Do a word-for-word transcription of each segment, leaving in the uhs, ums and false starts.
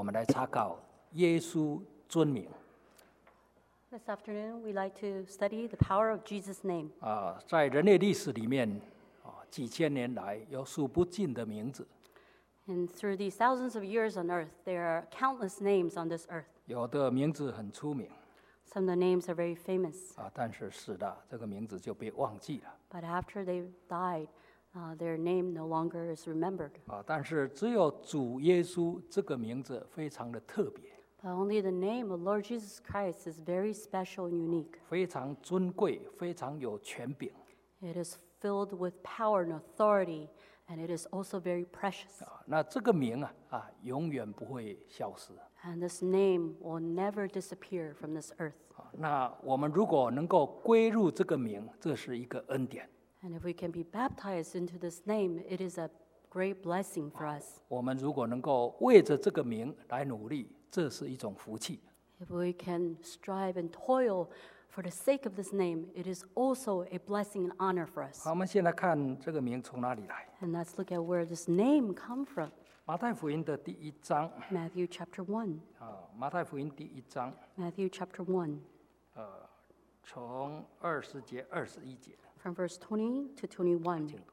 我们来查考耶稣尊名 This afternoon, we like to study the power of Jesus' name. 啊，在人类历史里面啊，几千年来有数不尽的名字， And through these thousands of years on earth, there are countless names on this earth. 有的名字很出名 Some of the names are very famous, 啊，但是是的，这个名字就被忘记了 but after they died, uh, their name no longer is remembered. 啊。但是只有主耶稣这个名字非常的特别， But only the name of Lord Jesus Christ is very special and unique. 非常尊贵，非常有权柄 It is filled with power and authority, and it is also very precious. 啊。那这个名啊啊，永远不会消失 And this name will never disappear from this earth. 啊。那我们如果能够归入这个名，这是一个恩典。 And if we can be baptized into this name, it is a great blessing for us. 我们如果能够为着这个名来努力，这是一种福气。 If we can strive and toil for the sake of this name, it is also a blessing and honor for us. 好，我们先来看这个名从哪里来。 And let's look at where this name come from. 马太福音的第一章 Matthew chapter one. 啊，马太福音第一章， Matthew chapter one, 呃，从二十节、二十一节， from verse twenty to twenty-one. 请读。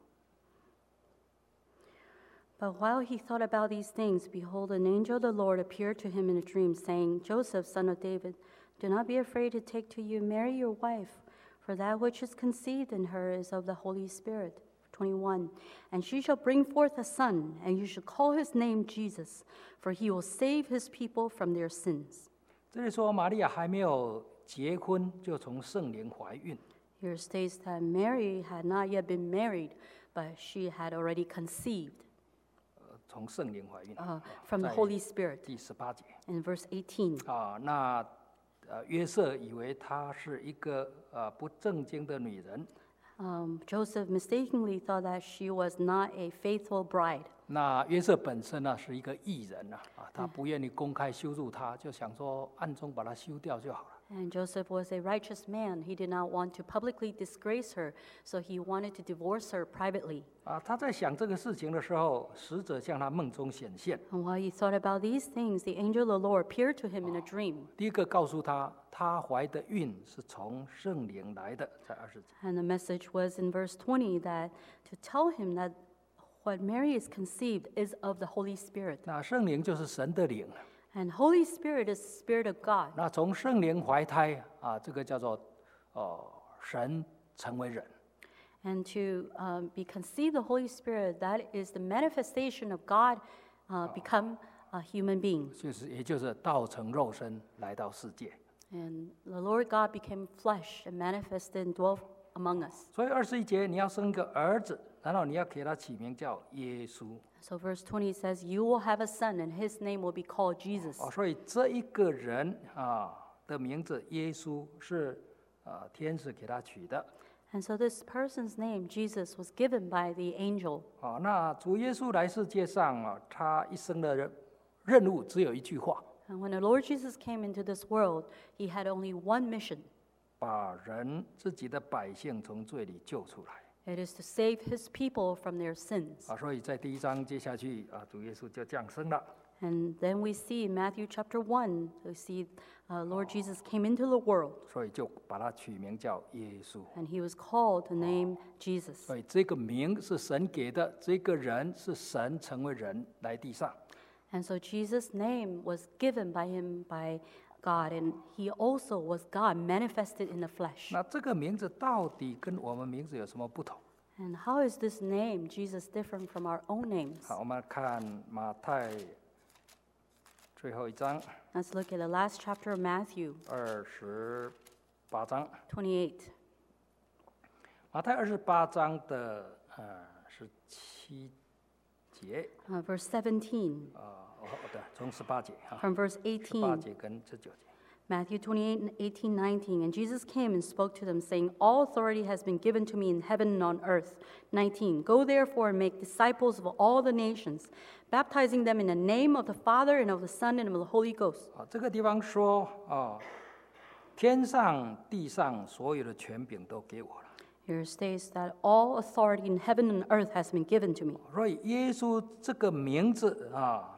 But while he thought about these things, behold, an angel of the Lord appeared to him in a dream, saying, Joseph, son of David, do not be afraid to take to you Mary your wife, for that which is conceived in her is of the Holy Spirit. twenty-one. And she shall bring forth a son, and you shall call his name Jesus, for he will save his people from their sins. 这里说，玛利亚还没有结婚，就从圣灵怀孕。 Here states that Mary had not yet been married, but she had already conceived 呃，从圣灵怀孕 uh, 啊 from the 在 Holy Spirit. 第十八节 In verse eighteen. 啊，那呃约瑟以为她是一个呃不正经的女人， Um, Joseph mistakenly thought that she was not a faithful bride. 那约瑟本身呢是一个义人呐啊，他不愿意公开羞辱她，就想说暗中把她休掉就好了。 And Joseph was a righteous man. He did not want to publicly disgrace her, so he wanted to divorce her privately. 啊，他在想这个事情的时候，使者向他梦中显现。 And while he thought about these things, the angel of the Lord appeared to him in a dream. 第一个告诉他，她怀的孕是从圣灵来的，在二十节。 And the message was in verse twenty that to tell him that what Mary is conceived is of the Holy Spirit. 那圣灵就是神的灵， And Holy Spirit is the Spirit of God. 那从圣灵怀胎啊，这个叫做哦、神成为人。 And to um, be conceived the Holy Spirit, that is the manifestation of God uh, become a human being. 就是也就是道成肉身来到世界。 And the Lord God became flesh and manifested and dwelt among us. 所以二十一节你要生一个儿子，然后你要给他起名叫耶稣。 So verse twenty says, you will have a son and his name will be called Jesus. 哦，所以这一个人啊的名字耶稣是呃天使给他取的。 And so this person's name, Jesus, was given by the angel. 啊，那主耶稣来世界上啊，他一生的任任务只有一句话： And when the Lord Jesus came into this world, he had only one mission. 把人自己的百姓从罪里救出来。 It is to save his people from their sins. 啊，所以在第一章接下去啊，主耶稣就降生了。 And then we see in Matthew chapter one, we see uh, Lord Jesus came into the world, 所以就把他取名叫耶稣。 and he was called the name Jesus. 所以这个名是神给的，这个人是神成为人来地上。 And so Jesus' name was given by him by God, and he also was God manifested in the flesh. 那这个名字到底跟我们名字有什么不同？ And how is this name, Jesus, different from our own names? 好，我们看马太最后一章 Let's look at the last chapter of Matthew 二十八章。 twenty-eight. 马太二十八章的呃十七节 Uh, verse seventeen, 啊，哦对，从十八节哈， from verse 十八 eighteen. 节跟十九节。 Matthew twenty-eight and eighteen, nineteen. And Jesus came and spoke to them, saying, all authority has been given to me in heaven and on earth. nineteen. Go therefore and make disciples of all the nations, baptizing them in the name of the Father and of the Son and of the Holy Ghost. 啊，这个地方说啊，天上地上所有的权柄都给我了。 Here it states that all authority in heaven and earth has been given to me. 所以耶稣这个名字啊，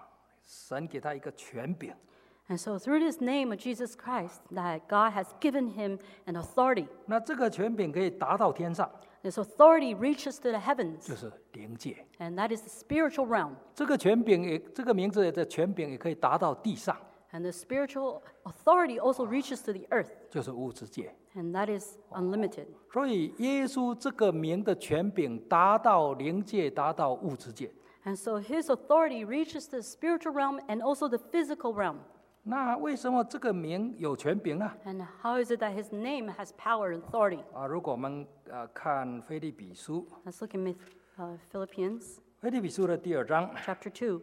神给他一个权柄。 And so through this name of Jesus Christ, that God has given him an authority. 那这个权柄可以达到天上， This authority reaches to the heavens, 就是灵界。 and that is the spiritual realm. 这个权柄也，这个名字的权柄也可以达到地上， And the spiritual authority also reaches to the earth, 就是物质界。 and that is unlimited. 所以耶稣这个名的权柄达到灵界，达到物质界。 And so his authority reaches the spiritual realm and also the physical realm. 那为什么这个名有权柄呢？ And how is it that his name has power and authority? 啊，如果我们呃看腓立比书， Let's look at uh, Philippians 腓立比书的第二章， chapter two.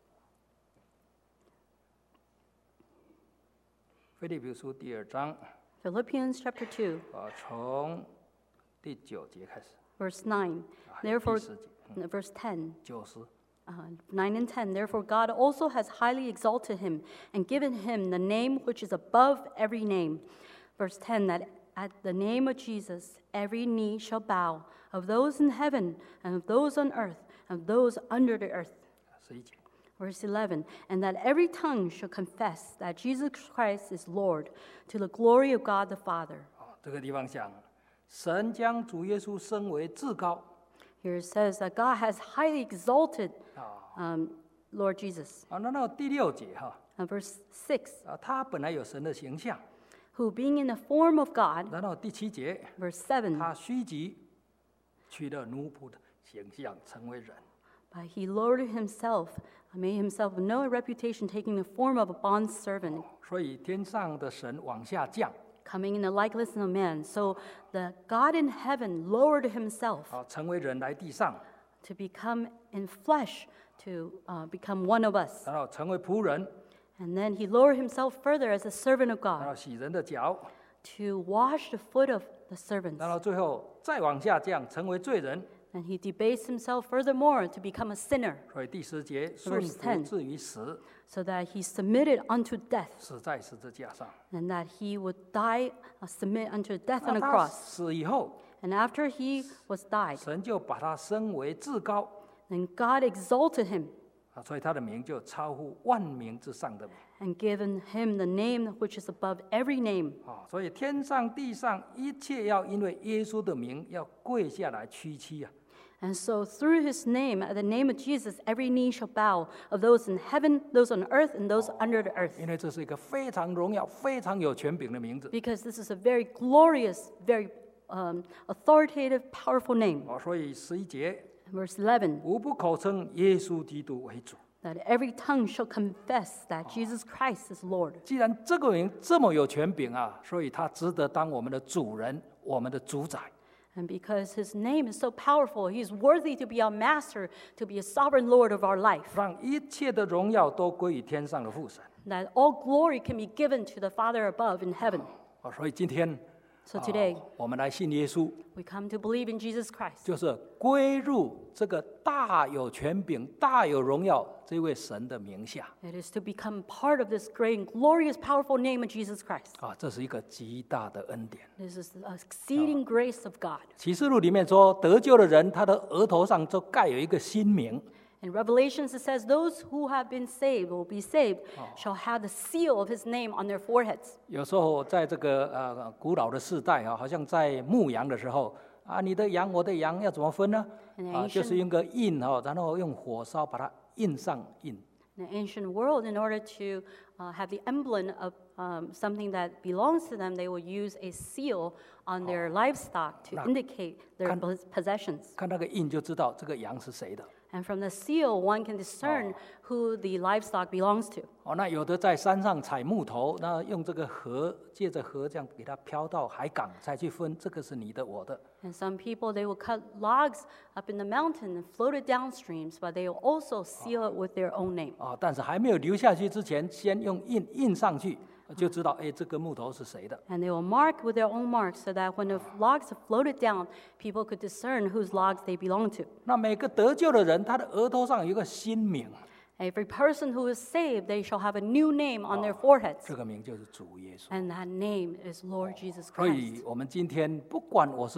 腓立比书第二章， Philippians chapter two, 啊，从第九节开始， verse nine. 啊，第 Therefore, 十节， uh, verse ten, 九十。 uh, nine and ten. Therefore, God also has highly exalted him and given him the name which is above every name. Verse ten, that at the name of Jesus, every knee shall bow, of those in heaven and of those on earth and of those under the earth. 十一节， Verse eleven, and that every tongue shall confess that Jesus Christ is Lord, to the glory of God the Father. 啊，这个地方讲，神将主耶稣升为至高， Here it says that God has highly exalted 啊， um, Lord Jesus. 啊，那到第六节哈， And verse six, 啊，他本来有神的形象， who being in the form of God, 然后第七节， verse seven, 他虚己，取了奴仆的形象，成为人。 but he lowered himself, made himself of no reputation, taking the form of a bondservant, 所以天上的神往下降， coming in the likeness of man. So the God in heaven lowered himself 啊，成为人来地上， to become in flesh, to uh, become one of us. 然后成为仆人， And then he lowered himself further as a servant of 然后 God 洗人的脚， to wash the foot of the servants. 然后最后再往下降，成为罪人。 And he debased himself furthermore to become a sinner, 所以第十节，顺 Verse 服 ten. 至于死， so that he submitted unto death, 死在十字架上。 and that he would die, uh, submit unto death on 那 a 他 cross. 死以后， And after he was died, 神就把他升为至高， then God exalted him 啊，所以他的名就超乎万名之上的名。 and given him the name which is above every name. 啊，所以天上地上一切要因为耶稣的名要跪下来屈膝啊。 And so through his name, at the name of Jesus, every knee shall bow, of those in heaven, those on earth, and those under the earth. 因为这是一个非常荣耀、非常有权柄的名字。 Because this is a very glorious, very um, authoritative, powerful name. 哦，所以十一节， Verse eleven, 无不口称耶稣基督为主。 that every tongue shall confess that Jesus Christ is Lord. 既然这个名这么有权柄啊，所以他值得当我们的主人、我们的主宰。 And because his name is so powerful, he is worthy to be our master, to be a sovereign Lord of our life. 让一切的荣耀都归于天上的父神。 That all glory can be given to the Father above in heaven. 哦，所以今天， So today, 啊我们来信耶稣， we come to believe in Jesus Christ. 就是归入这个大有权柄、大有荣耀这位神的名下。 It is to become part of this great and glorious, powerful name of Jesus Christ. 啊，这是一个极大的恩典。 This is the exceeding grace of God. 启示录里面说，得救的人，他的额头上就盖有一个新名。 In Revelations, it says, those who have been saved, will be saved, shall have the seal of his name on their foreheads. 有时候在这个呃古老的世代啊，好像在牧羊的时候啊，你的羊我的羊要怎么分呢？ In 啊， ancient- 就是用个印哦，然后用火烧把它印上印。 In the ancient world, in order to uh, have the emblem of um, something that belongs to them, they will use a seal on their livestock to Now, indicate their can- pos- possessions. 看那个印就知道这个羊是谁的。 And from the seal, one can discern who the livestock belongs to. 哦，那有的在山上采木头，那用这个河，借着河这样给它飘到海港，才去分这个是你的，我的。 And some people, they will cut logs up in the mountain and float it downstreams, but they will also seal it with their own name. 啊，但是还没有流下去之前，先用印印上去，就知道哎，这个木头是谁的。 And they will mark with their own marks so that when the logs are floated down, people could discern whose logs they belong to. 那每个得救的人，他的额头上有一个新名， Every person who is saved, they shall have a new name on their foreheads. 这个名就是主耶稣。 And that name is Lord Jesus 所 Christ. 以，我们今天不管我是谁，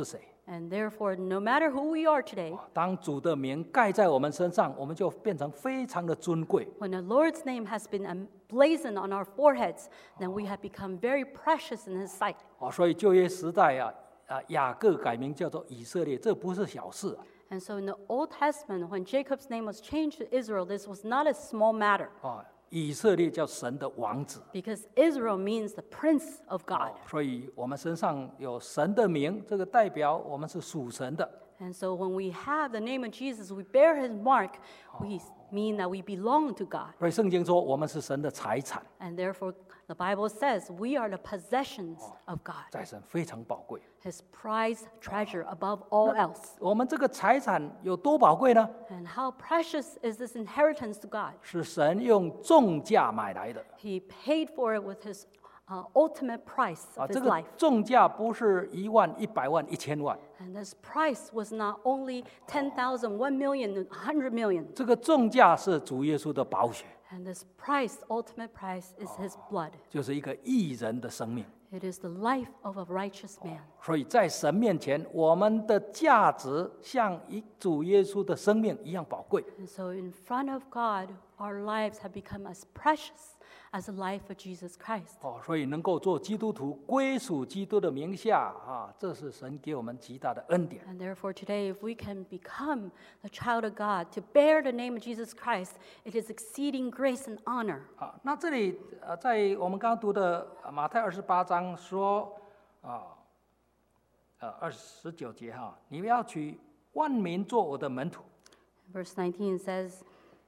And therefore, no matter who we are today, 当主的名盖在我们身上，我们就变成非常的尊贵。 when the Lord's name has been emblazoned on our foreheads, then we have become very precious in His sight. 哦，所以旧约时代啊，啊雅各改名叫做以色列，这不是小事啊。 And so in the Old Testament, when Jacob's name was changed to Israel, this was not a small matter, 哦，以色列叫神的王子。 because Israel means the Prince of God. 哦，所以我们身上有神的名，这个代表我们是属神的。 And so when we have the name of Jesus, we bear His mark, we mean that we belong to God. 所以圣经说我们是神的财产， And therefore, the Bible says we are the possessions of God, 在神非常宝贵。 His prized treasure above all else. 我们这个财产有多宝贵呢？ And how precious is this inheritance to God? 是神用重价买来的。 He paid for it with His uh, ultimate price 啊， of 这 His 个 life. 重价不是一万、一百万、一千万， And this price was not only ten thousand, one million, one hundred million. 这个重价是主耶稣的宝血， And this price, ultimate price, is His blood. 就是一个义人的生命。 It is the life of a righteous man. 所以在神面前，我们的价值像一主耶稣的生命一样宝贵。 And so in front of God, our lives have become as precious as the life of Jesus Christ. 哦，所以能够做基督徒，归属基督的名下啊，这是神给我们极大的恩典。 And therefore today, if we can become the child of God, to bear the name of Jesus Christ, it is exceeding grace and honor. 啊，那这里呃，在我们刚刚读的呃马太二十八章说啊，呃二十九节哈，你们要取万民做我的门徒。 Verse nineteen says,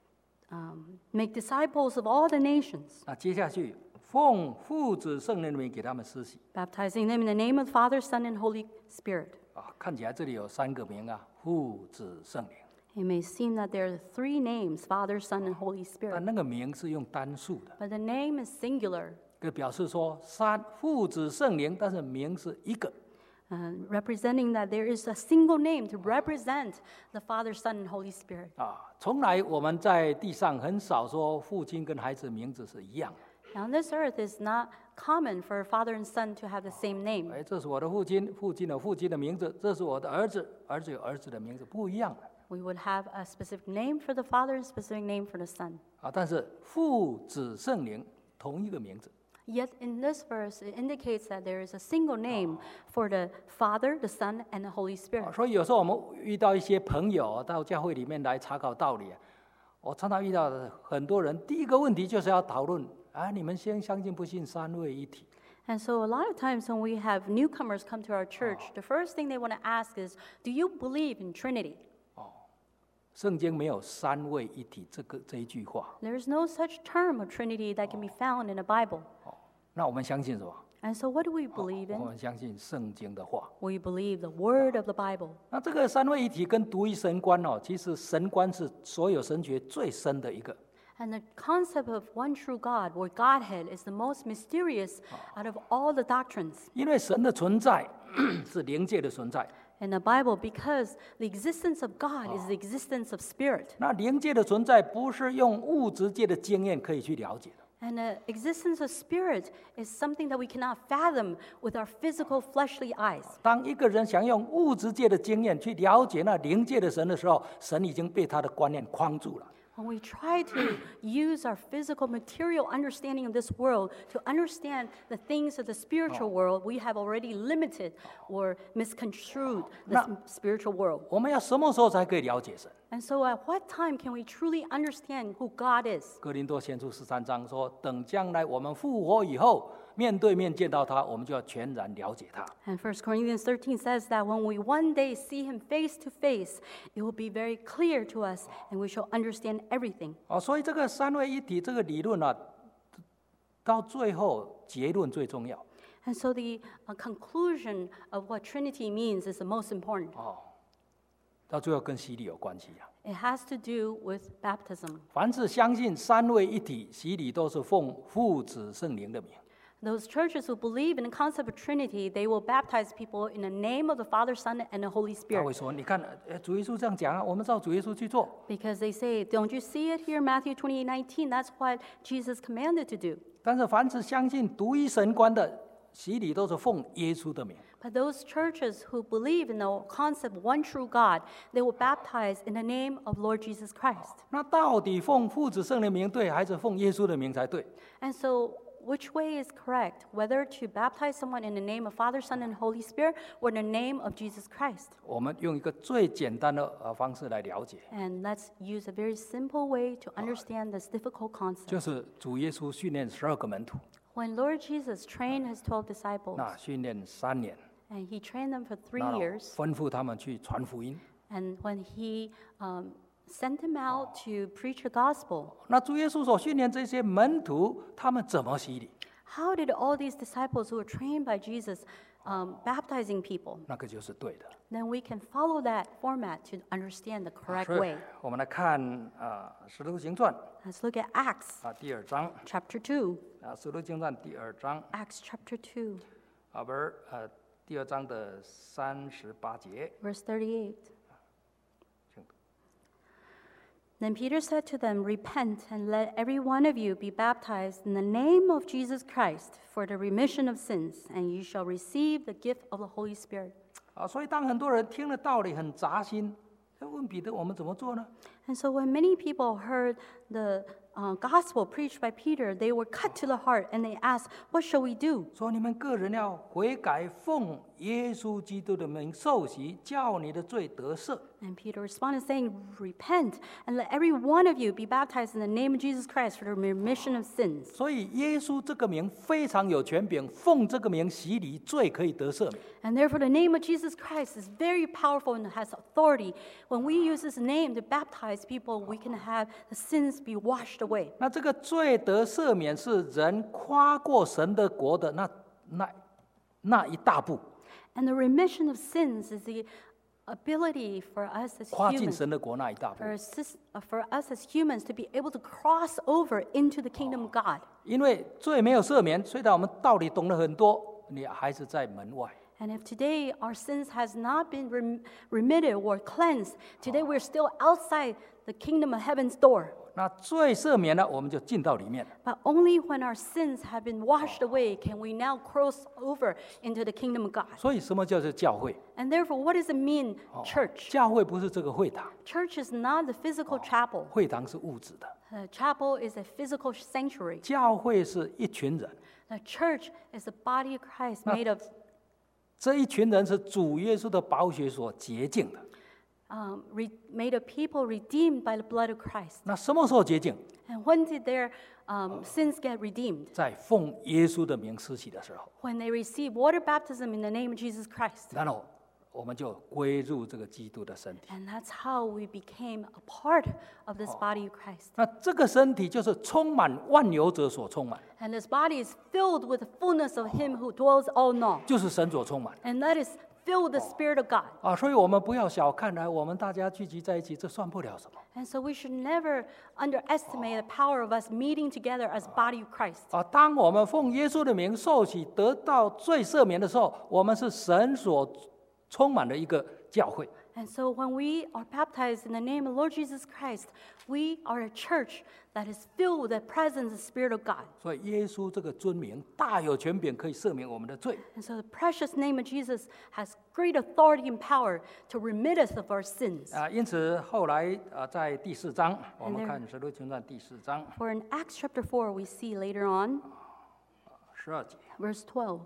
um, make disciples of all the nations, 那接下去奉父子圣灵的名给他们施洗 baptizing them in the name of the Father, Son, and Holy Spirit. 啊，看起来这里有三个名啊，父子圣灵， It may seem that there are three names, Father, Son, and Holy 但 Spirit, 那个名是用单数的， but the name is singular, 这表示说三父子圣灵，但是名是一个。 uh, representing that there is a single name to represent the Father, Son, and Holy Spirit. 啊，从来我们在地上很少说父亲跟孩子名字是一样的。 Now, on this earth, it's not common for a father and son to have the same name. 哎，这是我的父亲，父亲有父亲的名字；这是我的儿子，儿子有儿子的名字，不一样的 We would have a specific name for the father and a specific name for the son. 啊。但是父子圣灵同一个名字 Yet in this verse, it indicates that there is a single name for the Father, the Son, and the Holy 啊， Spirit. 所以有时候我们遇到一些朋友到教会里面来查考道理啊，我常常遇到的很多人，第一个问题就是要讨论啊，你们先相信不信三位一体？ And so a lot of times when we have newcomers come to our church, the first thing they want to ask is, do you believe in Trinity? 圣经没有三位一体这个这一句话， There is no such term of Trinity that can be found in the Bible. 那我们相信什么？ And so what do we believe 我 in? 们相信圣经的话。 We believe the Word of the Bible. 那这个三位一体跟独一神观哦，其实神观是所有神学最深的一个。 And the concept of one true God, or Godhead, is the most mysterious out of all the doctrines 因为神的存在是灵界的存在， in the Bible, because the existence of God is the existence of spirit. 那灵界的存在不是用物质界的经验可以去了解的。 And the existence of spirit is something that we cannot fathom with our physical fleshly eyes. 当一个人想用物质界的经验去了解那灵界的神的时候，神已经被他的观念框住了。 When we try to use our physical, material understanding of this world to understand the things of the spiritual world, we have already limited or misconstrued the s- spiritual world. 我们要什么时候才可以了解神？ And so, at what time can we truly understand who God is? 哥林多前书十三章说，等将来我们复活以后，面对面见到他，我们就要全然了解他。 And First Corinthians thirteen says that when we one day see him face to face, it will be very clear to us and we shall understand everything. 哦，所以这个三位一体这个理论啊，到最后结论最重要。 And so, the uh, conclusion of what Trinity means is the most important. 哦，到最后跟洗礼有关系啊。 It has to do with baptism. 凡是相信三位一体，洗礼都是奉父子圣灵的名。 Those churches who believe in the concept of Trinity, they will baptize people in the name of the Father, Son, and the Holy 他会 Spirit. 说：“你看，呃，主耶稣这样讲啊，我们照主耶稣去做。 Because they say, don't you see it here, Matthew twenty-eight nineteen? That's what Jesus commanded to do. ” 但是凡是相信独一神观的， 洗礼都是奉耶稣的名。 But those churches who believe in the concept of one true God, they will baptize in the name of Lord Jesus Christ. 那到底奉父子圣灵名对，还是奉耶稣的名才对？ And so, which way is correct? Whether to baptize someone in the name of Father, Son, and Holy Spirit, or in the name of Jesus Christ? 我们用一个最简单的呃方式来了解， And let's use a very simple way to understand this difficult 就 concept. 是主耶稣训练十二个门徒， When Lord Jesus trained his twelve disciples, 那训练三年， and he trained them for three 那 years, 吩咐他们去传福音。 and when he um, sent them out to preach the gospel, 那主耶稣所训练这些门徒，他们怎么洗礼？ how did all these disciples who were trained by Jesus um, baptizing people? 那个就是对的。 Then we can follow that format to understand the correct 所以 way. 我们来看啊，《使徒行传》 Let's look at Acts 啊第二章 chapter two. 啊，《使徒行传》第二章 Acts chapter two, 啊，不是呃第二章的三十八节。 verse thirty-eight. 请读 Then Peter said to them, Repent, and let every one of you be baptized in the name of Jesus Christ for the remission of sins, and you shall receive the gift of the Holy Spirit. 啊，所以当很多人听了道理很扎心，就问彼得：我们怎么做呢？ And so when many people heard the uh, gospel preached by Peter, they were cut to the heart, and they asked, What shall we do? 说你们个人要悔改，奉耶稣基督的名受洗，叫你的罪得赦。 And Peter responded, saying, Repent, and let every one of you be baptized in the name of Jesus Christ for the remission of sins. 所以耶稣这个名非常有权柄，奉这个名洗礼，罪可以得赦免。 And therefore, the name of Jesus Christ is very powerful and has authority. When we use this name to baptize people, we can have the sins be washed away. 那这个罪得赦免是人跨过神的国的那那那一大步， And the remission of sins is the ability for us as 跨进 humans, 神的国那一大步。 for us, uh, for us as humans to be able to cross over into the kingdom of God. 因为罪没有赦免，虽然我们道理懂了很多，你还是在门外。 And if today our sins has not been rem- remitted or cleansed, today we're still outside the kingdom of heaven's door. 那罪赦免了，我们就进到里面了。 But only when our sins have been washed away can we now cross over into the kingdom of God. 所以什么叫做教会？ And therefore, what does it mean, church? 教会不是这个会堂， Church is not the physical chapel. 会堂是物质的。 The chapel is a physical sanctuary. 教会是一群人， The church is the body of Christ made of, 这一群人是主耶稣的宝血所洁净的。 um, re- made of people redeemed by the blood of Christ. 那什么时候洁净？ And when did their um, sins get redeemed? 在奉耶稣的名施洗的时候， When they receive water baptism in the name of Jesus Christ. 然后我们就归入这个基督的身体。 And that's how we became a part of this body of Christ. 那这个身体就是充满万有者所充满， And this body is filled with the fullness of Him who dwells all know. 就是神所充满 And that is filled with the Spirit of God. 啊！所以我们不要小看来，我们大家聚集在一起，这算不了什么 And so we should never underestimate the power of us meeting together as body of Christ. 啊！当我们奉耶稣的名受洗，得到罪赦免的时候，我们是神所充满的一个教会。 And so when we are baptized in the name of Lord Jesus Christ, we are a church that is filled with the presence and Spirit of God. 所以耶稣这个尊名大有权柄，可以赦免我们的罪。 And so the precious name of Jesus has great authority and power to remit us of our sins. 啊，因此后来啊，在第四章，我们 there- 看《使徒行传》第四章 For in Acts chapter four, we see later on, 十二节， verse twelve.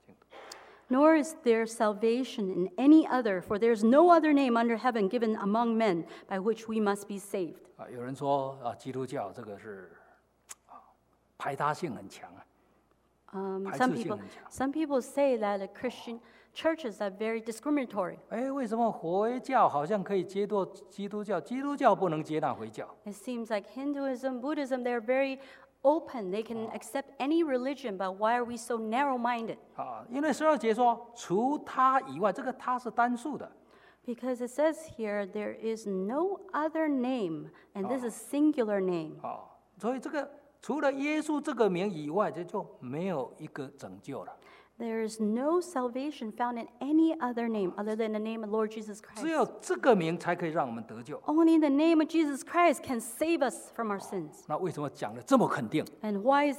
Nor is there salvation in any other, for there is no other name under heaven given among men by which we must be saved. 啊，有人说啊，基督教这个是啊排他性很强啊。 Um, 排 some 斥性 people, 很强。 some people say that the Christian churches are very discriminatory. 哎，为什么回教好像可以接受基督教，基督教不能接纳回教？ It seems like Hinduism, Buddhism, they're very open. They can accept any religion, but why are we so narrow-minded? 啊，因为十二节说，除他以外，这个他是单数的。 Because it says here, there is no other name, and this is singular name. 啊，所以这个除了耶稣这个名以外，这就没有一个拯救了。 There is no salvation found in any other name other than the name of Lord Jesus 只 Christ. 有这个名才可以让我们得救。 Only the name of Jesus Christ can save us from our sins. 那为什么讲的这么肯定？ And why is this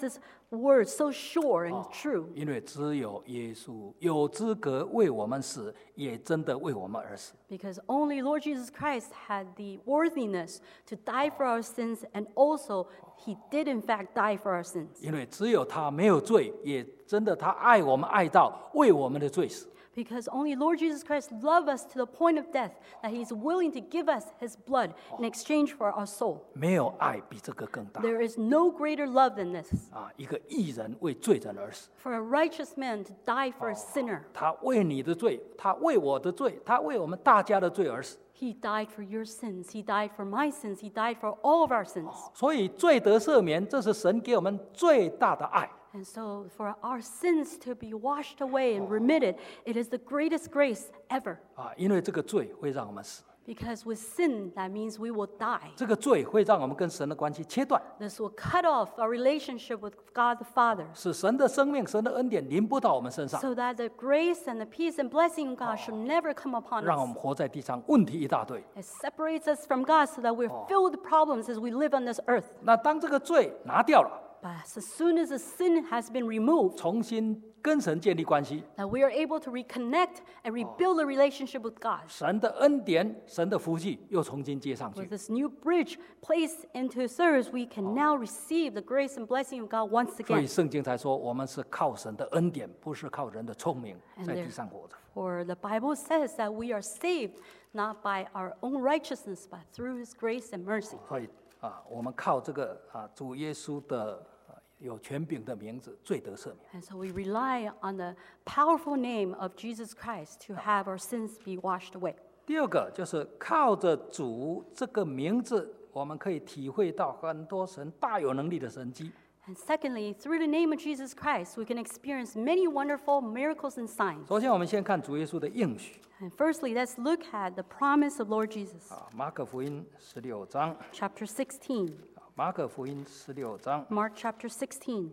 words so sure and true. 因为只有耶稣有资格为我们死，也真的为我们而死。 Because only Lord Jesus Christ had the worthiness to die for our sins, and also he did in fact die for our sins. 因为只有他没有罪，也真的他爱我们爱到为我们的罪死。 Because only Lord Jesus Christ loved us to the point of death that he's willing to give us his blood in exchange for our soul. 没有爱比这个更大 There is no greater love than this. 啊！一个义人为罪人而死， For a righteous man to die for a sinner. 他为你的罪，他为我的罪，他为我们大家的罪而死。 He died for your sins. He died for my sins. He died for all of our sins. 所以罪得赦免，这是神给我们最大的爱。 And so for our sins to be washed away and remitted, it is the greatest grace ever. 啊，因为这个罪会让我们死， Because with sin, that means we will die. 这个罪会让我们跟神的关系切断， This will cut off our relationship with God the Father, 使神的生命、神的恩典临不到我们身上， so that the grace and the peace and blessing of God should never come upon 让我 us. 们活在地上问题一大堆。 It separates us from God so that we're filled with problems as we live on this earth. 那当这个罪拿掉了， But as soon as the sin has been removed, 重新跟神建立关系， that we are able to reconnect and rebuild a relationship with God. 神的恩典、神的福气又重新接上 With 去。 this new bridge placed into service, we can now receive the grace and blessing of God once 所以 again. 圣经才说，我们是靠神的恩典，不是靠人的聪明， And 在 there- 地上活着。 For the Bible says that we are saved not by our own righteousness, but through His grace and mercy. 所以啊，我们靠这个啊主耶稣的、啊、有权柄的名字，罪得赦免。 And so we rely on the powerful name of Jesus Christ to have our sins be washed away. 第二个就是靠着主这个名字，我们可以体会到很多神大有能力的神迹。 And secondly, through the name of Jesus Christ, we can experience many wonderful miracles and signs. 首先，我们先看主耶稣的应许 And firstly, let's look at the promise of Lord Jesus. 啊，马可福音十六章， Chapter sixteen. 啊马可福音十六章 Mark chapter sixteen.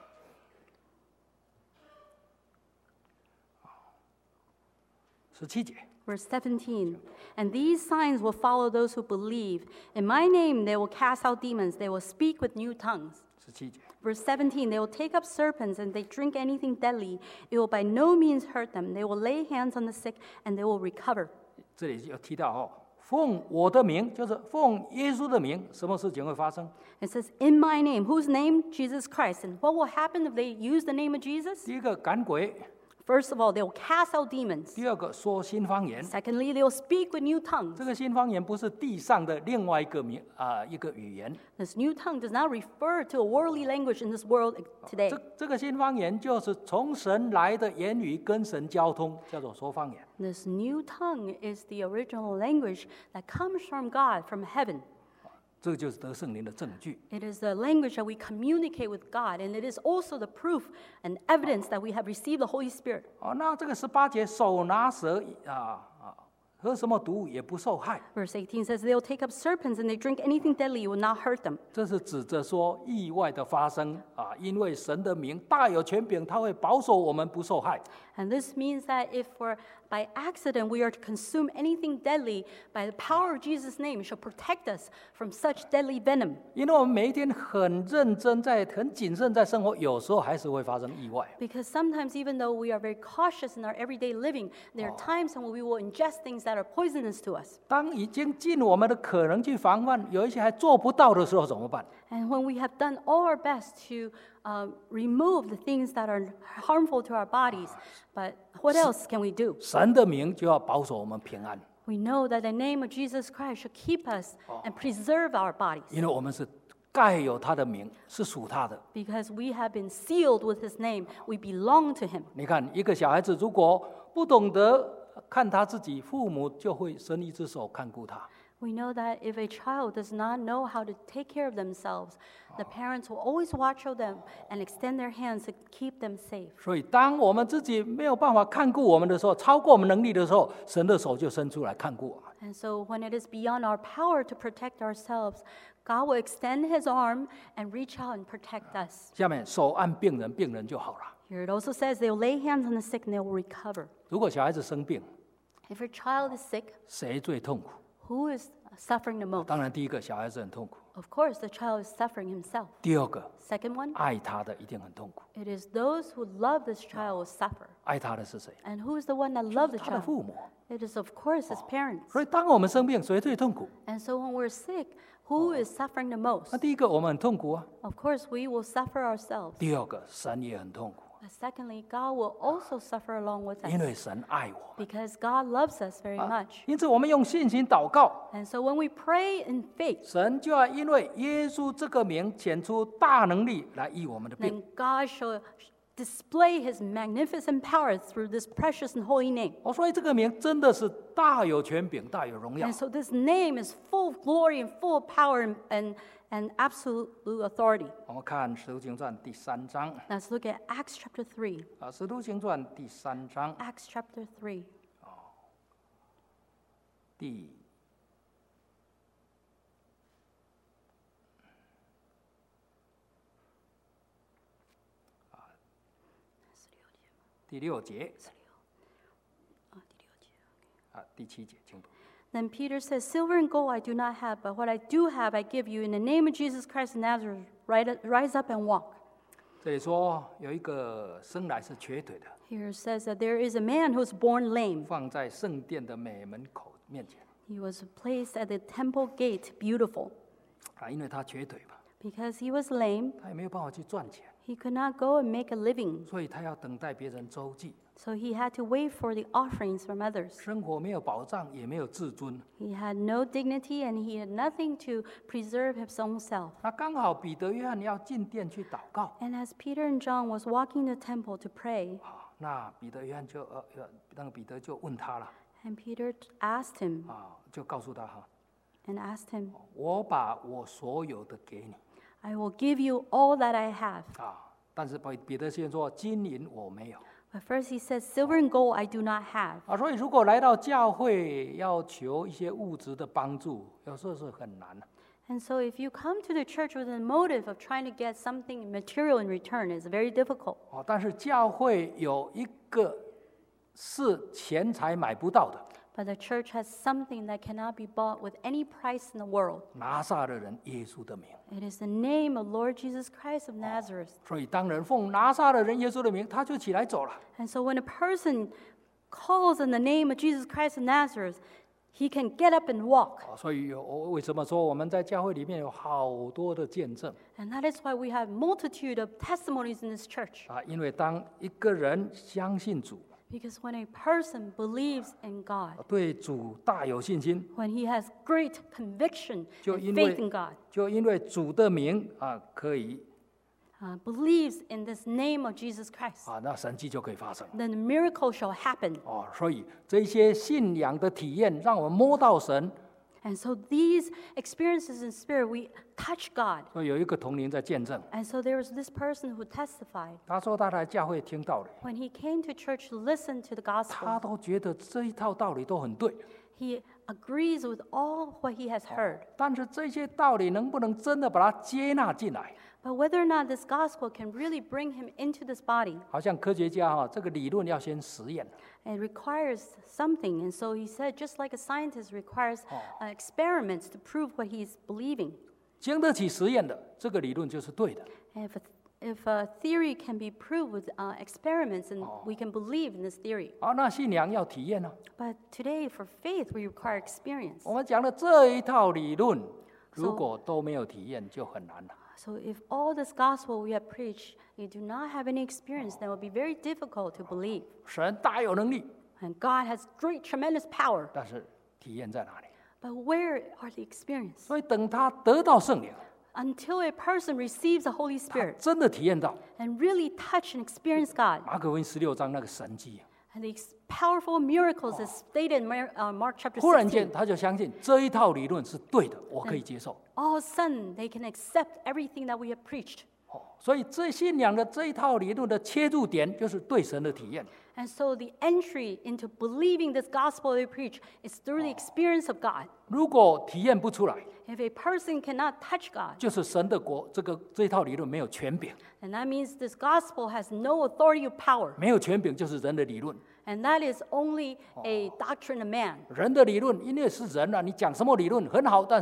十七节。 Verse seventeen, and these signs will follow those who believe. In my name they will cast out demons. They will speak with new tongues. 十七节， Verse seventeen, they will take up serpents and they drink anything deadly. It will by no means hurt them. They will lay hands on the sick and they will recover. 这里有提到哦，奉我的名，就是奉耶稣的名，什么事情会发生？ It says, in my name. Whose name? Jesus Christ. And what will happen if they use the name of Jesus? 第一个赶鬼， First of all, they will cast out demons. 第二个说新方言。 Secondly, they will speak with new tongues. 这个新方言不是地上的另外一个名啊、一个语言， This new tongue does not refer to a worldly language in this world today. 这这个新方言就是从神来的言语跟神交通，叫做说方言。 This new tongue is the original language that comes from God, from heaven. 这个就是得圣灵的证据。 It is the language that we communicate with God, and it is also the proof and evidence that we have received the Holy Spirit. 哦，那这个十八节手拿蛇啊啊，喝什么毒也不受害， Verse eighteen says, they will take up serpents and they drink anything deadly, it will not hurt them. 这是指着说意外的发生啊，因为神的名大有权柄，他会保守我们不受害。 And this means that if for by accident we are to consume anything deadly, by the power of Jesus' name, it shall protect us from such deadly venom. 因为我们每一天很认真在很谨慎在生活，有时候还是会发生意外。 Because sometimes, even though we are very cautious in our everyday living, there are times when we will ingest things that are poisonous to us. 当已经尽我们的可能去防范，有一些还做不到的时候怎么办？ And when we have done all our best to uh, remove the things that are harmful to our bodies, but what else can we do? 神的名就要保守我们平安， We know that the name of Jesus Christ should keep us and preserve our bodies 因为我们是盖有他的名，是属他的。 because we have been sealed with His name. We belong to Him. 你看，一个小孩子如果不懂得看他自己，父母就会伸一只手看顾他。 We know that if a child does not know how to take care of themselves, the parents will always watch over them and extend their hands to keep them safe. 所以，当我们自己没有办法看顾我们的时候，超过我们能力的时候，神的手就伸出来看顾我们。 And so when it is beyond our power to protect ourselves, God will extend His arm and reach out and protect us. 下面手按病人，病人就好了。 Here it also says they will lay hands on the sick and they will recover. 如果小孩子生病， If a child is sick, 谁最痛苦？ who is suffering the most? 当然，第一个小孩子很痛苦。 Of course, the child is suffering himself. 第二个， Second one, 爱他的一定很痛苦。 it is those who love this child will suffer. 爱他的是谁？ And who is the one that loves the 他的 child? 父母。 It is, of course, his parents. 所以当我们生病，谁最痛苦？ And so when we're sick, who is suffering the most? 那第一个我们很痛苦啊。 Of course, we will suffer ourselves. 第二个，神也很痛苦， But secondly, God will also suffer along with 因 us 为神爱我们。 because God loves us very 啊 much. 因此我们用信心祷告， And so when we pray in faith, 神就要因为耶稣这个名显出大能力来医我们的病。 then God shall display his magnificent power through this precious and holy name. 哦，所以这个名真的是大有权柄、大有荣耀 And。so this name is full of glory and full of power and, and, and absolute authority. 我们看《使徒行传》第三章 Let's look at Acts chapter three. 啊，《使徒行传》第三章 Acts chapter three. 第第六节啊，第七节，请读。 Then Peter says, Silver and gold I do not have, but what I do have I give you. In the name of Jesus Christ of Nazareth, ri- rise up and walk. 这里说有一个生来是瘸腿的， Here it says that there is a man who was born lame. 放在圣殿的美门口面前 He was placed at the temple gate, beautiful. 啊，因为他瘸腿嘛， Because he was lame, 他也没有办法去赚钱， he could not go and make a living. 所以他要等待别人周济， So he had to wait for the offerings from others. 生活没有保障，也没有自尊。 He had no dignity and he had nothing to preserve his own self. 那刚好彼得、约翰要进殿去祷告 And as Peter and John was walking the temple to pray, 啊，那彼得、约翰就呃呃，那个彼得就问他了 and Peter asked him 啊，就告诉他哈， and asked him, 我把我所有的给你 I will give you all that I have. 啊，但是彼彼得先说金银我没有 But first he says, Silver and gold I do not have. 啊，所以如果来到教会要求一些物质的帮助，有时候是很难的。 And so if you come to the church with a motive of trying to get something material in return, it's very difficult. 哦，但是教会有一个是钱财买不到的， But the church has something that cannot be bought with any price in the world. 拿撒勒人耶稣的名。 It is the name of Lord Jesus Christ of Nazareth. 所以当人奉拿撒勒人耶稣的名，他就起来走了。 And so when a person calls on the name of Jesus Christ of Nazareth, he can get up and walk. 哦，所以有我为什么说我们在教会里面有好多的见证 And that is why we have multitude of testimonies in this church. 啊？因为当一个人相信主， Because when a person believes in God, 对主大有信心， when he has great conviction 就 and 因 faith 为 in God, 就因为主的名啊，可以 uh, believes in this name of Jesus Christ, 啊，那神迹就可以发生 then the miracle shall happen. 哦。所以这些信仰的体验，让我们摸到神。 And so these experiences in spirit, we touch God. 所以有一个同龄在见证， And so there was this person who testified. 他说他来教会听道理， When he came to church to listen to the 他 gospel, 都觉得这一套道理都很对， he agrees with all what he has heard. 但是这些道理能不能真的把它接纳进来？ But whether or not this gospel can really bring him into this body, 好像科学家哈、这个理论要先实验， it requires something. And so he said, just like a scientist requires uh, experiments to prove what he's believing. 经得起实验的这个理论就是对的。 And if a, if a theory can be proved with uh, experiments, and we can believe in this theory. 啊，那信仰要体验呢、 But today, for faith, we require experience. 我们讲的这一套理论，如果都没有体验，就很难了。 So if all this gospel we have preached, you do not have any experience, then it will be very difficult to believe. 神大有能力， And God has great, tremendous power. 但是体验在哪里？ But where are the experience? 所以等他得到圣灵， Until a person receives the Holy 他 Spirit 真的体验到 and really touch and experience God, 马可福音十六章那个神迹， and the ex- powerful miracles as stated in Mar- uh, Mark chapter 忽然间 sixteen, 他就相信这一套理论是对的，我可以接受。 all of a sudden they can accept everything that we have preached. 哦，所以这信仰的这一套理论的切入点就是对神的体验。 And so the entry into believing this gospel they preach is through the experience of God. 如果体验不出来， If a person cannot touch God, 就是神的国这个这一套理论没有权柄， then that means this gospel has no authority or power. 没有权柄就是人的理论。 And that is only a doctrine of man. 人的理论，因为是人啊，你讲什么理论很好，但是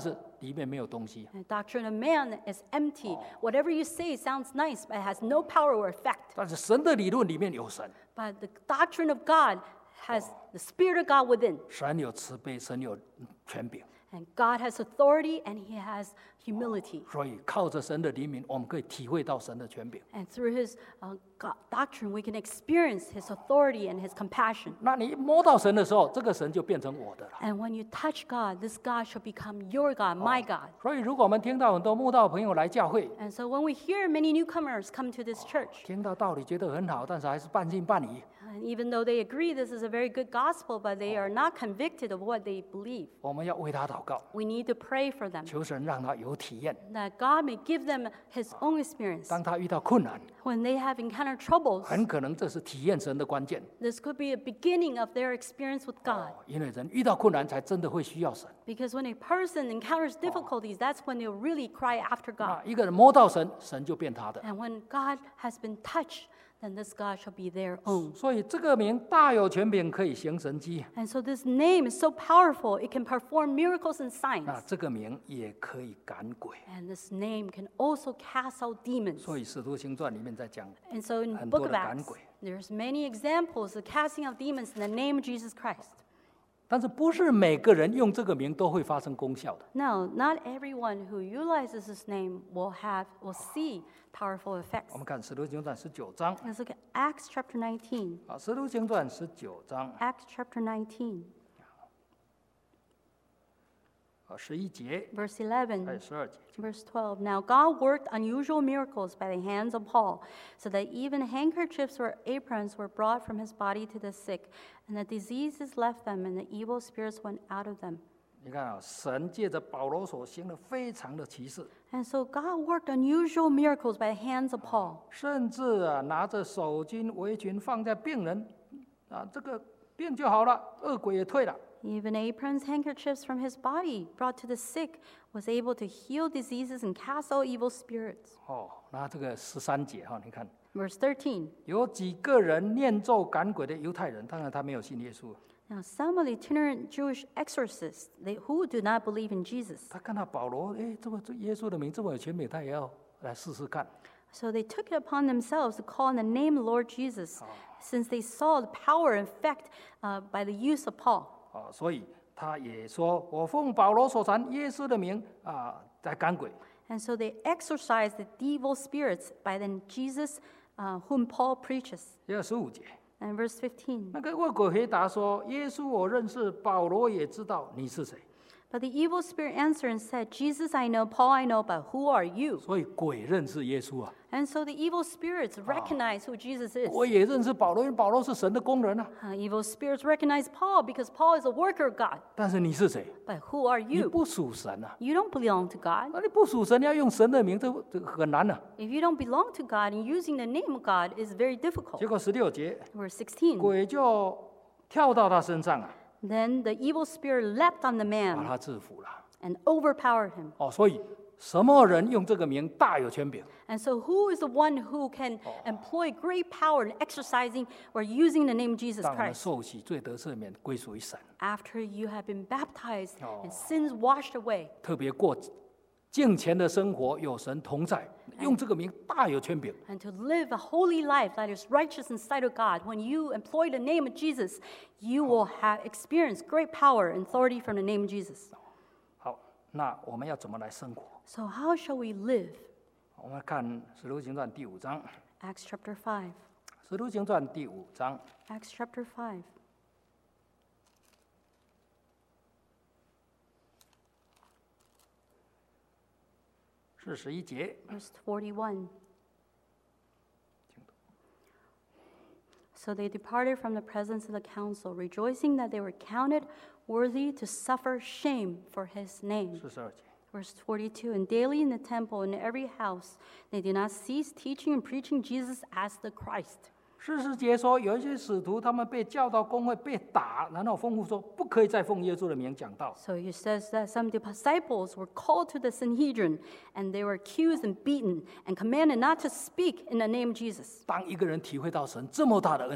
里面没有东西。 The doctrine of man is empty. Whatever you say sounds nice, but it has no power or effect. 但是神的理论里面有神， But the doctrine of God has the Spirit of God within. 神有慈悲，神有权柄。 And God has authority and He has humility. 所以靠着神的怜悯，我们可以体会到神的权柄。 And through His uh, God doctrine, we can experience His authority and His compassion. 那你摸到神的时候，这个神就变成我的了。 And when you touch God, this God shall become your God, my God. 所以，如果我们听到很多慕道朋友来教会， And so when we hear many newcomers come to this church, 听到道理觉得很好，但是还是半信半疑， and even though they agree this is a very good gospel, but they are not convicted of what they believe, 我们要为他祷告， we need to pray for them, 求神让他有体验。 that God may give them His own experience. 当他遇到困难， When they have encountered troubles, 很可能这是体验神的关键。 this could be a beginning of their experience with God. 因为人遇到困难，才真的会需要神。 Because when a person encounters difficulties, that's when they'll really cry after 那 God. 一个人摸到神，神就变他的。 And when God has been touched, then this God shall be their own. 所以这个名大有权柄，可以行神迹。 And so this name is so powerful, it can perform miracles and 那 signs. 这个名也可以赶鬼。 And this name can also cast out demons. 所以《使徒行传》里面在讲， And so in 很 Book 多 of 的赶 Acts, 鬼。 there's many examples of casting out demons in the name of Jesus Christ. 但是不是每个人用这个名都会发生功效的。 No, not everyone who utilizes this name will have will see powerful effects. 我们看《使徒行传》十九章 Let's look at Acts chapter nineteen. 啊，《使徒行传》十九章 Acts chapter nineteen, 啊十一节 verse 还有 eleven, 十二节。 verse twelve. Now God worked unusual miracles by the hands of Paul, so that even handkerchiefs or aprons were brought from his body to the sick, and the diseases left them, and the evil spirits went out of them. 你看啊，神借着保罗所行的非常的奇事， And so God worked unusual miracles by the hands of Paul. 甚至啊拿着手巾围裙放在病人啊，这个病就好了，恶鬼也退了。 Even aprons, handkerchiefs from his body brought to the sick was able to heal diseases and cast out evil spirits. 哦，那这个十三节哈，你看 Verse thirteen. 有几个人念咒赶鬼的犹太人，当然他没有信耶稣， Now, some of the itinerant Jewish exorcists they, who do not believe in Jesus, 他看到保罗，哎，这么这耶稣的名这么有权柄，他也要来试试看。 so they took it upon themselves to call on the name of the Lord Jesus, since they saw the power and effect uh, by the use of Paul. 啊，所以他也说：“我奉保罗所传耶稣的名啊，在赶鬼。 And so they exorcised the evil spirits by the Jesus uh, whom Paul preaches. ” 第二十五节， And verse fifteen. 那个恶鬼回答说：“耶稣我认识，保罗也知道你是谁。 But the evil spirit answered and said, Jesus I know, Paul I know, but who are you? ” 所以鬼认识耶稣啊， And so the evil spirits recognize who Jesus is. 我也认识保罗，因为保罗是神的工人啊。 Uh, evil spirits recognize Paul because Paul is a worker of God. 但是你是谁？ But who are 你 you? 不属神啊！ You don't belong to God. 那你不属神，要用神的名，这这很难啊。 If you don't belong to God, and using the name of God is very difficult. 结果十六节， Verse sixteen. 鬼就跳到他身上啊， Then the evil spirit leapt on the 把 man 他制服了。 and overpowered him. 哦，所以什么人用这个名大有权柄？ And so who is the one who can employ great power in exercising or using the name of Jesus 当我们 Christ? 受洗罪得赦免，归属于神。 After you have been baptized Oh. and sins washed away, 特别过敬虔的生活，有神同在，用这个名大有权柄。 and to live a holy life that is righteous in sight of God, when you employ the name of Jesus, you will have experienced great power and authority from the name of Jesus. 好，那我们要怎么来生活？ So how shall we live? 我们看《使徒行传》第五章，《 Acts chapter five. 使徒行传》第五章 Acts chapter five. 四十一节， Verse forty-one. So they departed from the presence of the council, rejoicing that they were counted worthy to suffer shame for his name. 四十二节。 Verse forty-two. And daily in the temple and in every house, they did not cease teaching and preaching Jesus as the Christ. 四十节说，有一些使徒他们被叫到公会被打，然后吩咐说不可以再奉耶稣的名讲道。 So it says that some disciples were called to the Sanhedrin, and they were accused and beaten, and commanded not to speak in the name of Jesus. 当一个人体会到神这么大的恩典，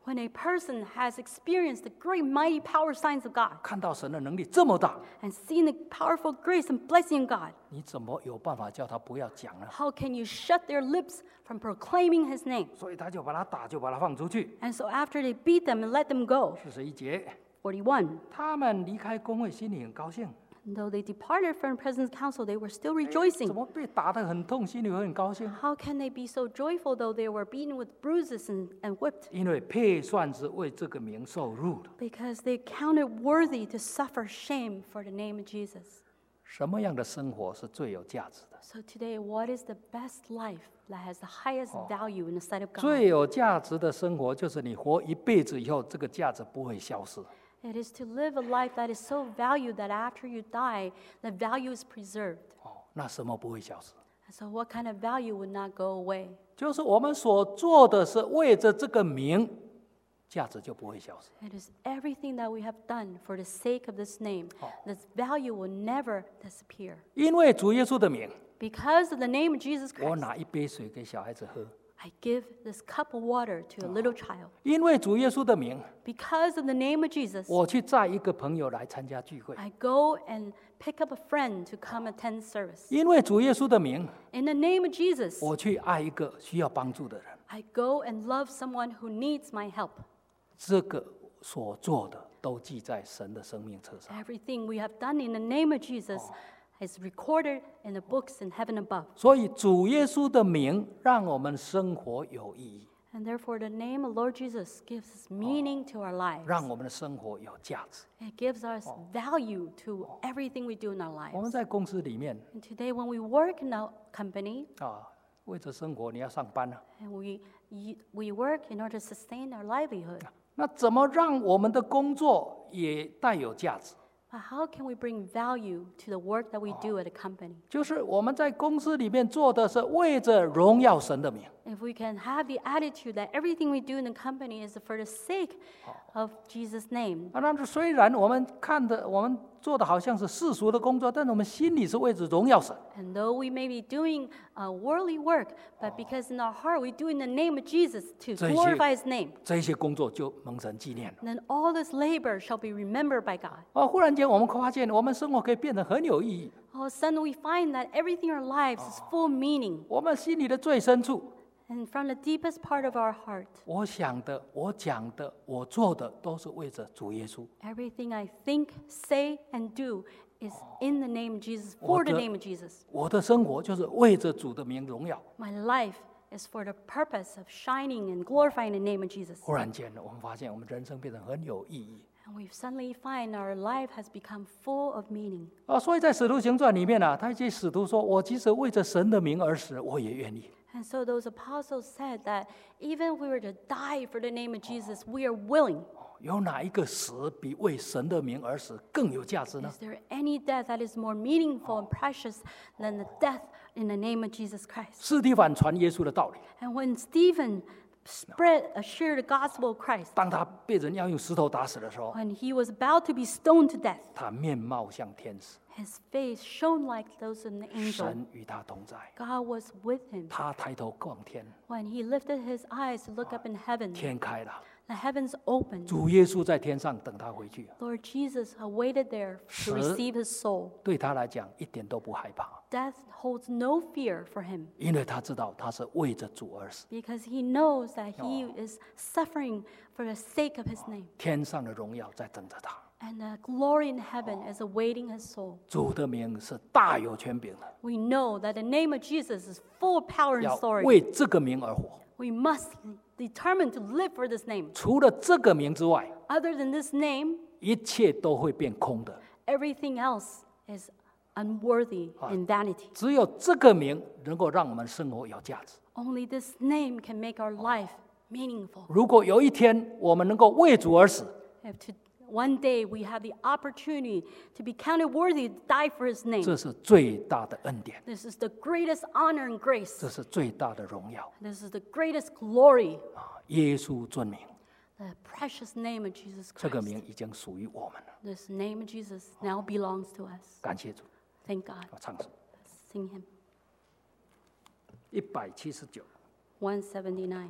When a person has experienced the great mighty power signs of God 看到神的能力这么大， and seen the powerful grace and blessing of God, 你怎么有办法叫他不要讲呢？ how can you shut their lips from proclaiming his name? 所以他就把他打，就把他放出去。 And so after they beat them and let them go, 四十一节， forty-one, 他们离开公会，心里很高兴。 though they departed from the president's council, they were still 哎 rejoicing. 怎么被打得很痛，心里会很高兴？ How can they be so joyful though they were beaten with bruises and, and whipped? 因为配算是为这个名受辱的。 Because they counted worthy to suffer shame for the name of Jesus. 什么样的生活是最有价值的？ So today, what is the best life that has the highest value in the sight of God? 最有价值的生活就是你活一辈子以后，这个价值不会消失。 It is to live a life that is so valued that after you die, the value is preserved. 哦，那什么不会消失？ And so what kind of value would not go away? 就是我们所做的是为着这个名，价值就不会消失。 It is everything that we have done for the sake of this name. This value will never disappear. 因为主耶稣的名， Because of the name of Jesus 我 Christ, 拿一杯水给小孩子喝； I give this cup of water to a little child. 因为主耶稣的名， Because of the name of Jesus, 我去载一个朋友来参加聚会； I go and pick up a friend to come attend service. 因为主耶稣的名， In the name of Jesus, 我去爱一个需要帮助的人。 I go and love someone who needs my help. 这个所做的都记在神的生命册上。 Everything we have done in the name of Jesus is recorded in the books in heaven above. 所以主耶稣的名让我们生活有意义， And therefore, the name of Lord Jesus gives us meaning to our lives. 让我们的生活有价值。 It gives us value to everything we do in our 我们 lives. 在公司里面 And today, when we work in our company 啊，为着生活你要上班啊， and we, y- we work in order to sustain our livelihood, 那怎么让我们的工作也带有价值？ but how can we bring value to the work that we do at a company? 就是我们在公司里面做的是为着荣耀神的名。 If we can have the attitude that everything we do in the company is for the sake of Jesus' name. 啊，那虽然我们看的我们做的好像是世俗的工作，但是我们心里是为着荣耀神。 And though we may be doing uh, worldly work, but because in our heart we do in the name of Jesus to 这些- glorify His name, 这些工作就蒙神纪念了。 then all this labor shall be remembered by God. 啊，忽然间我们发现我们生活可以变得很有意义。 All of a sudden we find that everything in our lives is full of meaning. 我们心里的最深处， And from the deepest part of our heart, 我想的、我讲的、我做的，都是为着主耶稣。 everything I think, say, and do is in the name of Jesus, for the the- name of Jesus. 我的生活就是为着主的名荣耀。 My life is for the purpose of shining and glorifying the name of Jesus. 忽然间，我们发现我们人生变得很有意义。 And we suddenly find our life has become full of meaning. 啊，所以在使徒行传里面呢、啊，他一些使徒说：“我即使为着神的名而死，我也愿意。” And so those apostles said that even if we were to die for the name of Jesus, we are willing. 有哪一个死比为神的名而死更有价值呢？ Is there any death that is more meaningful and precious than the death in the name of Jesus Christ? 斯提凡传耶稣的道理， And when Stephen spread, uh, shared the gospel of Christ, 当他被人要用石头打死的时候， when he was about to be stoned to death, 他面貌像天使， his face shone like those of an angel. 神与他同在。 God was with him. 他抬头望天， When he lifted his eyes to look up in heaven, 天开了， the heavens opened. 主耶稣在天上等他回去。 Lord Jesus awaited there to 死 receive his soul. 对他来讲一点都不害怕， Death holds no fear for him 因为他知道他是为着主而死。 because he knows that he is suffering for the sake of his name. 天上的荣耀在等着他。 And the glory in heaven is awaiting his soul. 主的名是大有权柄的， We know that the name of Jesus is full of power and 要 authority. 为这个名而活。 We must determine to live for this name. 除了这个名之外， Other than this name, 一切都会变空的。 everything else is unworthy and vanity. 只有这个名能够让我们生活有价值。 Only this name can make our life meaningful. 如果有一天我们能够为主而死， If to, one day we have the opportunity to be counted worthy to die for his name, 这是最大的恩典， this is the greatest honor and grace. 这是最大的荣耀 This is the greatest glory. 啊！耶稣尊名， The precious name of Jesus 这个 Christ. 名已经属于我们了。 This name of Jesus now belongs to us. 感谢主， Thank God. 我唱诗 Sing him. 一百七十九。 one seventy-nine.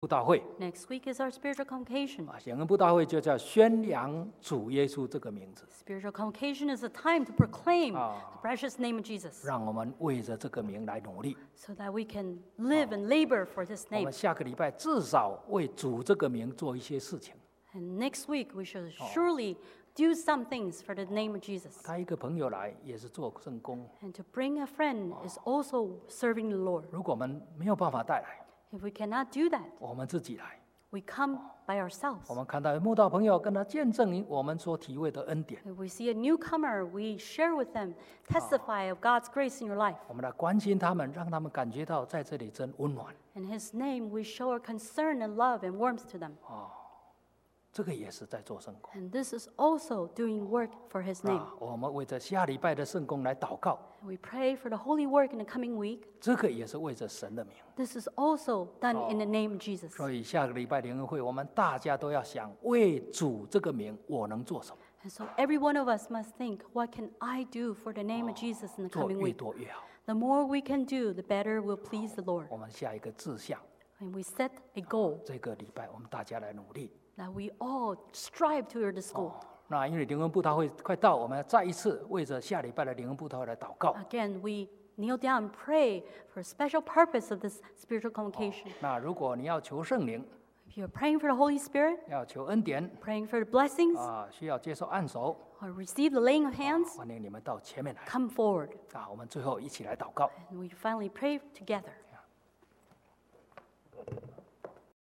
布道会 Next week is our spiritual convocation. 啊，灵恩布道会就叫宣扬主耶稣这个名字， Spiritual convocation is a time to proclaim Ah. the precious name of Jesus 让我们为着这个名来努力。 so that we can live and labor for this 我 name. 们下个礼拜至少为主这个名做一些事情。 And next week, we should surely do some things for the name of Jesus. 他一个朋友来也是做圣工， And to bring a friend is also serving the Lord. 如果我们没有办法带来， If we cannot do that, 我们自己来。 we come by ourselves. 我们看到慕道朋友跟他见证我们所体会的恩典， If we see a newcomer, we share with them, testify of God's grace in your life. 我们来关心他们，让他们感觉到在这里真温暖。 In His name, we show our concern and love and warmth to them. 这个也是在做圣工。 And this is also doing work for His name. 啊，我们为着下礼拜的圣工来祷告， We pray for the holy work in the coming week. 这个也是为着神的名。 This is also done in the name of Jesus. 所以下个礼拜联合会，我们大家都要想为主这个名，我能做什么？ And so every one of us must think, what can I do for the name of Jesus in the 做 coming 越 week? 多越好。 The more we can do, the better we'll please the Lord. 我们下一个志向， And we set a goal 这个礼拜我们大家来努力。 that we all strive toward this goal. 那因为灵恩布道会快到，我们要再一次为着下礼拜的灵恩布道会来祷告。 Again, we kneel down and pray for a special purpose of this spiritual convocation. 那如果你要求圣灵， If you're praying for the Holy Spirit, 要求恩典 praying for the blessings, 啊，需要接受按手， or receive the laying of hands, 欢迎你们到前面来 come forward. 啊！我们最后一起来祷告。 And we finally pray together.